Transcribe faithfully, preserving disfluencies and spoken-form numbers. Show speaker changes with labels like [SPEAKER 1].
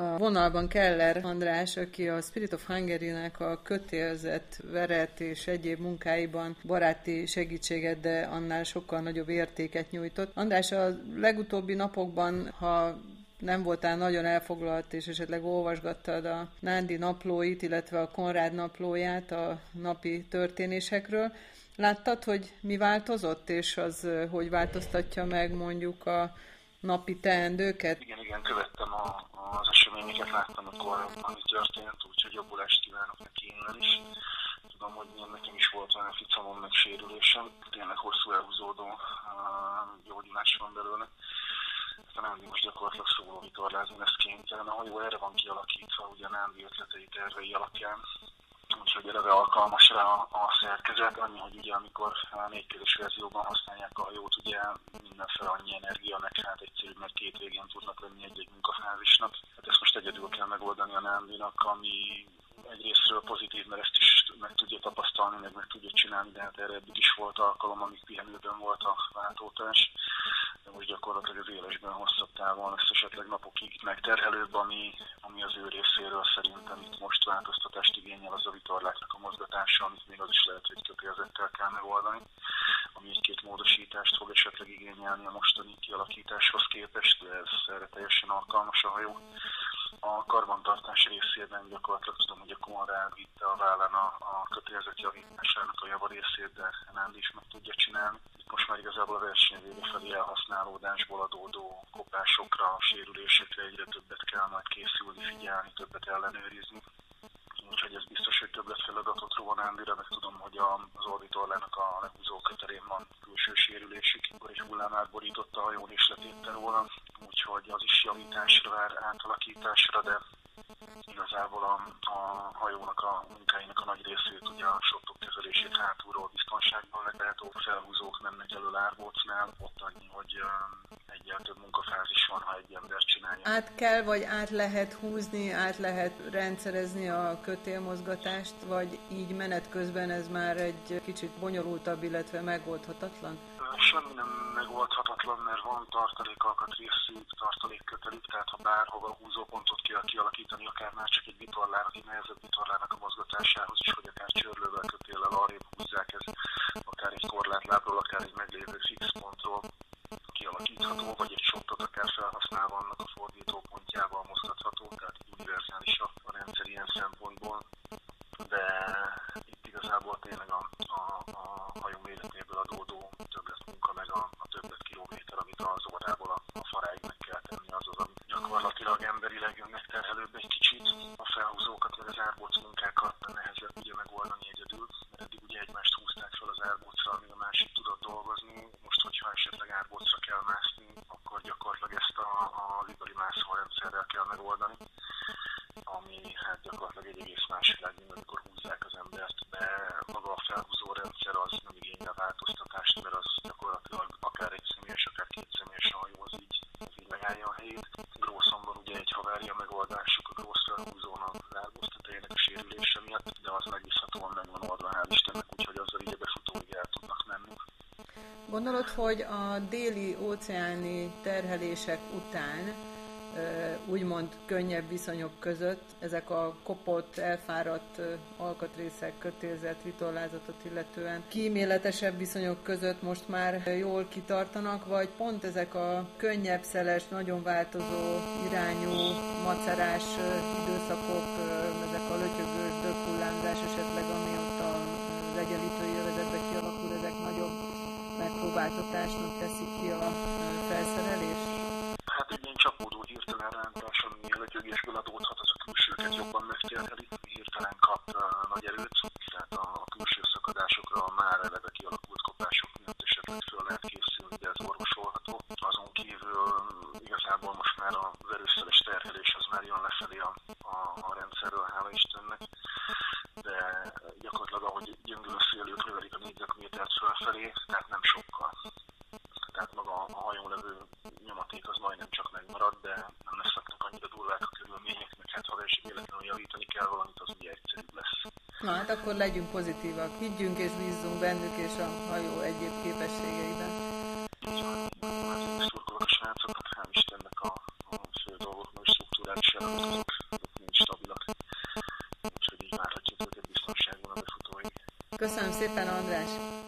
[SPEAKER 1] A vonalban Keller András, aki a Spirit of Hungary-nek a kötélzett, veret és egyéb munkáiban baráti segítséget, de annál sokkal nagyobb értéket nyújtott. András, a legutóbbi napokban, ha nem voltál nagyon elfoglalt, és esetleg olvasgattad a Nándi naplóit, illetve a Konrád naplóját a napi történésekről, láttad, hogy mi változott, és az hogy változtatja meg mondjuk a napi teendőket?
[SPEAKER 2] Igen, igen, követtem a, az eseményeket, láttam, akkor ami történt, úgyhogy jobbulást kívánok neki innen is. Tudom, hogy nekem is volt olyan ficamon meg sérülésem, tényleg hosszú elhúzódó uh, gyógyulás van belőle. A Nándi most gyakorlatilag szóló vitorlázni lesz kénytelen. A hajó erre van kialakítva, ugye a Nándi ötletei, tervei alapján. Úgyhogy eleve alkalmas rá a, a szerkezet, annyi, hogy ugye amikor a négykezdős verzióban használják a hajót, ugye mindenféle annyi energia, meg hát egyszerűbb, mert két végén tudnak lenni egy-egy munkafázisnak. Hát ezt most egyedül kell megoldani a Nándinak, ami egyrésztről pozitív, mert ezt is meg tudja tapasztalni, meg meg tudja csinálni, de hát erre eddig is volt alkalom, amíg pihenőben volt a váltótás. De most gyakorlatilag az élesben hosszabb távon lesz esetleg napokig megterhelőbb, ami, ami az ő részéről szerintem itt most változtatást igényel az a vitorláknak a mozgatása, amit még az is lehet, hogy kötélzettel kell megoldani, ami egy-két módosítást fog esetleg igényelni a mostani kialakításhoz képest, de ez erre teljesen alkalmas a hajó. A karbantartás részében gyakorlatilag tudom, hogy a Konrád vitte a vállán a, a kötelezett javításának a javarészét, de Nándi is meg tudja csinálni. Itt most már igazából a verseny vége felé elhasználódásból adódó kopásokra, sérülésekre egyre többet kell majd készülni, figyelni, többet ellenőrizni. Úgyhogy ez biztos, hogy többletfeladatot ró a Nándira, meg tudom, hogy az orbitorlának a lehúzó köterén van külső sérülésük, akkor egy hullám átborította a hajón és letépte róla, úgyhogy az is javításra vár, átalakításra, de igazából a, a hajónak a munkáinak a nagy részét, ugye a sottok kezelését hátulról biztonságban meglátó felhúzók mennek elő árbócnál, ott annyi, hogy egyel több munkafázis van, ha egy ember csinálja.
[SPEAKER 1] Át kell, vagy át lehet húzni, át lehet rendszerezni a kötélmozgatást, vagy így menet közben ez már egy kicsit bonyolultabb, illetve megoldhatatlan?
[SPEAKER 2] Semmi nem megoldhatatlan, mert van tartalékalkatrészű, tartalékkötelük, tehát ha bárhova húzópontot kell kialakítani, akár már csak egy vitorlának, egy nehezebb vitorlának a mozgatásához is, hogy akár csörlővel, kötéllel arrébb húzzák, ez akár egy korlátlábról, akár egy meglévő fix pontról kialakítható, vagy egy sottot akár felhasználva annak a fordítópontjával mozgatható, tehát univerzális a, a rendszer ilyen szempontból. De itt igazából tényleg a, a, a hajó méretéből adódó többlet munka, meg a, a többlet kilométer, amit az órából a, a faráig meg kell tenni, az az, amit gyakorlatilag emberileg megterhelőbb egy kicsit. A felhúzókat, meg az árbóc munkákat nehezebb ugye megoldani egyedül, mert eddig ugye egymást húzták fel az árbócra, amíg a másik tudott dolgozni. Most, hogyha esetleg árbócra kell mászni, akkor gyakorlatilag ezt a, a liberi mászórendszerrel kell megoldani, ami hát gyakorlatilag egy egész más világ, mint amikor húzzák az embert, de maga a felhúzó rendszer az nem igényel változtatást, mert az gyakorlatilag akár egy személyes, akár két személyes a hajó, az így, így megállja a helyét. Grószon van ugye egy havária megoldásuk a grósz felhúzónak az árbóztatejének a sérülése miatt, de az megbízhatóan meg van oldva, hál' Istennek, úgyhogy azzal így a befutóig el tudnak menni.
[SPEAKER 1] Gondolod, hogy a déli óceáni terhelések után úgymond könnyebb viszonyok között ezek a kopott, elfáradt alkatrészek, kötélzett, vitorlázatot illetően kíméletesebb viszonyok között most már jól kitartanak, vagy pont ezek a könnyebb, szeles, nagyon változó irányú, macerás időszakok, ezek a lötyögős, döghullámzás esetleg, ami ott az egyenlítői övezetben kialakul, ezek nagyobb megpróbáltatásnak teszik ki a felszerelést?
[SPEAKER 2] Hát egy ilyen csapódó hirtelen rántás, ami a lötyögésből adódhat, az a külsőket jobban megterheli, hirtelen kap uh, nagy erőt, tehát a, a külső szakadásokra a már eleve kialakult kopások miatt esetleg föl lehet készülni, de ez orvosolható. Azon kívül igazából most már az erőszeles terhelés az már jön lefelé a, a, a rendszerről, hála Istennek, de gyakorlatilag ahogy gyöngülő szélők lövelik a négyzetmétert fölfelé, tehát nem sokkal. Tehát maga a hajón levő nyomaték az majdnem csak megmarad, de nem lesznek annyira durvák a körülmények, meg hát ha verseny véletlenül javítani kell valamit, az ugye egyszerűbb lesz.
[SPEAKER 1] Na hát akkor legyünk pozitívak, higgyünk és bízzunk bennük és a hajó egyéb képességeiben.
[SPEAKER 2] Így van, azért szurkolok a srácokat, hál' Istennek a, a fő dolgok most struktúrálják legalábbis eladatok, azok mind stabilak. Úgyhogy így várhatjuk őket biztonságban a befutóig.
[SPEAKER 1] Köszönöm szépen, András!